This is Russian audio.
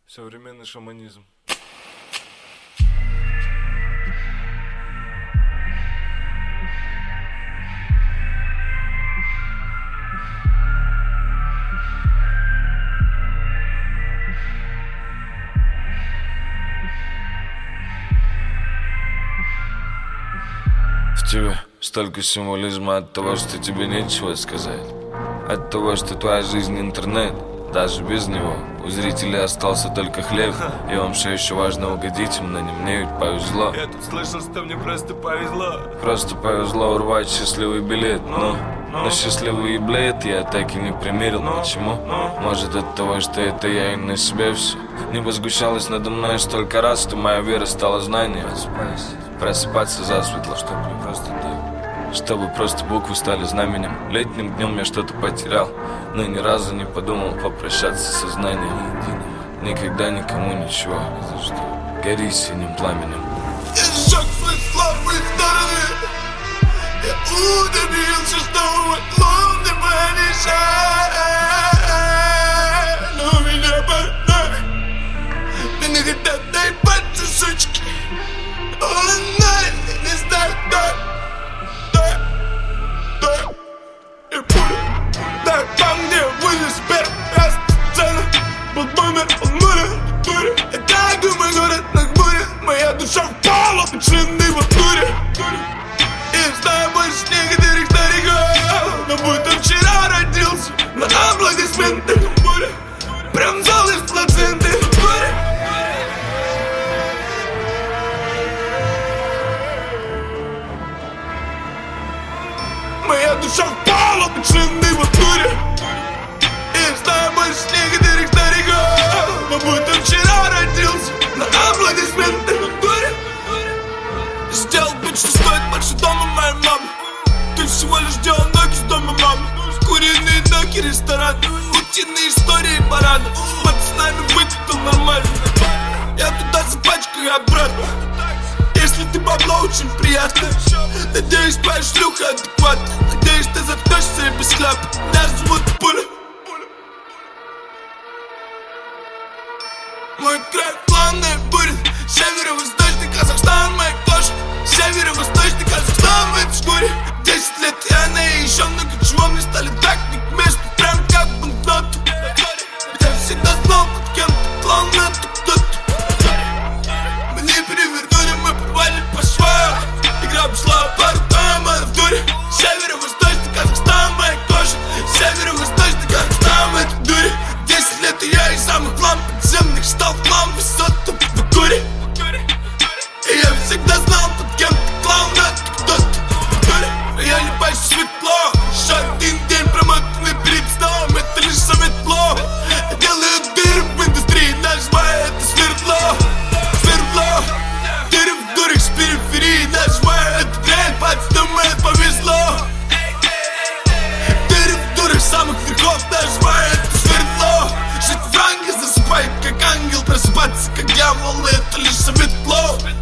Современный шаманизм. В тебе столько символизма от того, что тебе нечего сказать, от того, что твоя жизнь интернет. Даже без него у зрителей остался только хлеб. И вам все еще важно угодить им, но не мне ведь повезло. Я тут слышал, что мне просто повезло. Просто повезло урвать счастливый билет. Но счастливый билет я так и не примерил. Почему? Может от того, что это я и на себе все. Небо сгущалось надо мной столько раз, что моя вера стала знанием. Просыпаться засветло, чтобы не просто так, чтобы просто буквы стали знаменем. Летним днем я что-то потерял, но ни разу не подумал попрощаться со знанием. Никогда никому ничего, ни за что. Гори синим пламенем. Я сжег свои слабые стороны. Я удивился, что вот не помешает. Но меня пора. Меня хотят наебать сучки. Не знаю, да. И пуля, да, там, где вылез первый раз сцена. Был бумер, он мурит, дури. Я так думаю, город нахмурит. Моя душа впала в длинный в туре. И знаю больше некоторых стариков, но будто вчера родился на аплодисменты. Прям зал из плаценты. Моя душа впала в длинный в туре. И знаю больше некоторых стариков, но будто вчера родился на аплодисменты. Сделал бит, что стоит больше дома моей мамы. Ты всего лишь делал ноги с дома мамы. Куриные ноги, ресторан, утиные истории баранов. С пацанами выкатил нормально. Я туда запачкаю обратно. Если ты бабло, очень приятно. Надеюсь, твоя шлюха адекватна. Надеюсь, ты заткнешься и без хляпа. Меня зовут Пуля. Мой край плавный бурит. Северо-восточный Казахстан, моя кожа. Северо-восточный Казахстан в этой шкуре. 10 лет я и еще много чего мне стали так не к месту. Прям как банкноту. Я всегда знал, под кем-то клоун, это кто-то. Мы не перевернули, мы порвали по швам. Игра пошла пару дома в дуре. Северо-восточный Казахстан, моя кожа. Северо-восточный Казахстан в этой дуре. 10 лет и я из самых ламп подземных стал хлам высоту в дуре. И я всегда знал, под кем-то клоун, это кто-то. Я не бачу светло. Еще один день промотанный перед сном. Это лишь светло. Я делаю дыры в индустрии, нажимаю это свердло. Свердло. Дыры в дурах с периферии, нажимаю это дрянь, пальцы думает повезло. Дыры в дурах самых верхов, нажимаю это свердло. Жить в ранге засыпает как ангел, просыпаться как дьявол, это лишь светло.